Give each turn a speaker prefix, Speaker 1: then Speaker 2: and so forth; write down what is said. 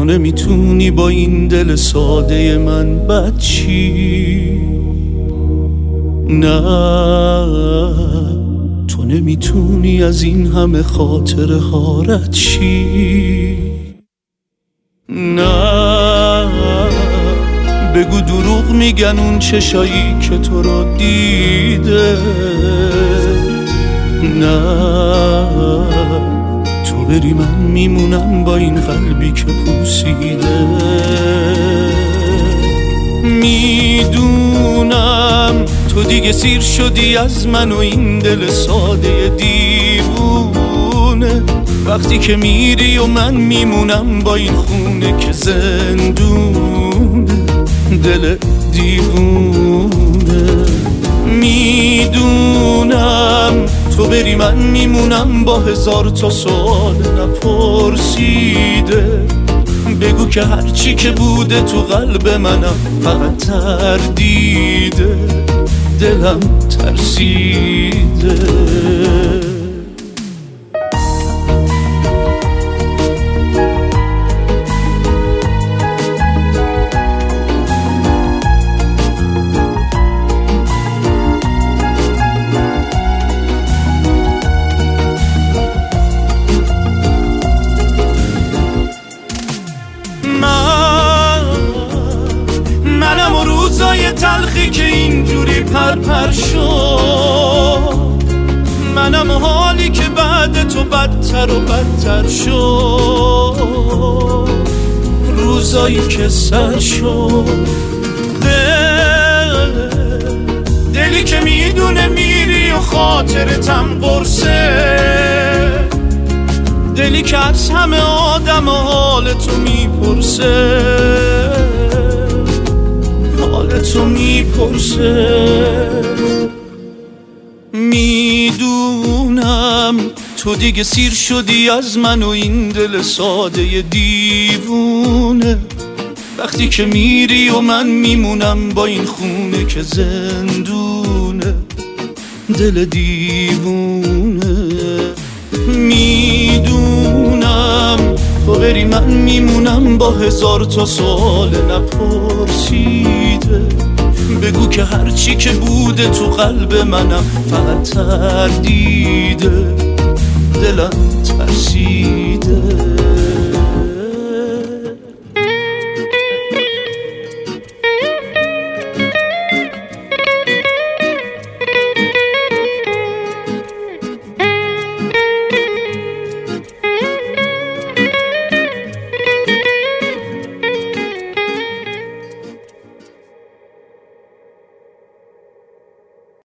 Speaker 1: نمیتونی با این دل ساده من بد چی؟ نه تو نمیتونی از این همه خاطره ها رد چی؟ نه بگو دروغ میگن اون چشایی که تو رو دیده. نه تو بری من میمونم با این قلبی که پوسیده. میدونم تو دیگه سیر شدی از من و این دل ساده دیوونه. وقتی که میری و من میمونم با این خونه که زندونه، دل دیوونه. میدونم تو بری من میمونم با هزار تا سوال نپرسیده. بگو که هرچی که بوده تو قلب منم فقط تردیده، دلم ترسیده. منم و روزای تلخی که اینجوری پرپر شد، منم و حالی که بعد تو بدتر و بدتر شد، روزایی که سر شد. دلی که میدونه میری و خاطرتم قرصه، دلی که از همه آدم حال تو میپرسه، حال تو میپرسه. میدونم تو دیگه سیر شدی از من و این دل ساده دیوونه. وقتی که میری و من میمونم با این خونه که زندونه، دل دیوونه. میدونم تو بری من میمونم با هزار تا سوال نپرسیده. بگو که هرچی که بوده تو قلب منم فقط تردیده،